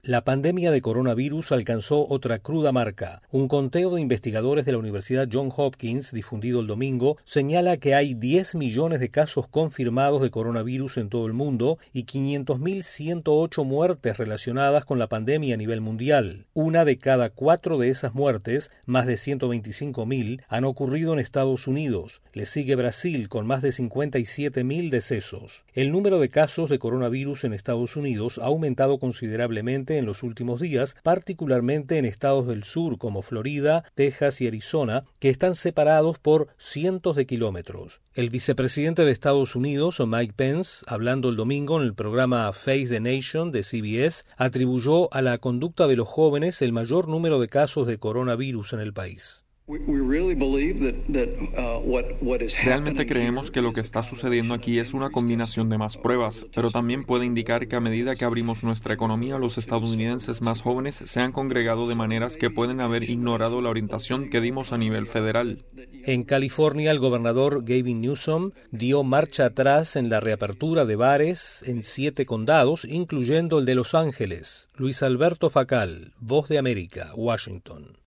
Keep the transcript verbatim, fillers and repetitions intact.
La pandemia de coronavirus alcanzó otra cruda marca. Un conteo de investigadores de la Universidad Johns Hopkins, difundido el domingo, señala que hay diez millones de casos confirmados de coronavirus en todo el mundo y quinientos mil ciento ocho muertes relacionadas con la pandemia a nivel mundial. Una de cada cuatro de esas muertes, más de ciento veinticinco mil, han ocurrido en Estados Unidos. Le sigue Brasil con más de cincuenta y siete mil decesos. El número de casos de coronavirus en Estados Unidos ha aumentado considerablemente en los últimos días, particularmente en estados del sur como Florida, Texas y Arizona, que están separados por cientos de kilómetros. El vicepresidente de Estados Unidos, Mike Pence, hablando el domingo en el programa Face the Nation de C B S, atribuyó a la conducta de los jóvenes el mayor número de casos de coronavirus en el país. Realmente creemos que lo que está sucediendo aquí es una combinación de más pruebas, pero también puede indicar que a medida que abrimos nuestra economía, los estadounidenses más jóvenes se han congregado de maneras que pueden haber ignorado la orientación que dimos a nivel federal. En California, el gobernador Gavin Newsom dio marcha atrás en la reapertura de bares en siete condados, incluyendo el de Los Ángeles. Luis Alberto Facal, Voz de América, Washington.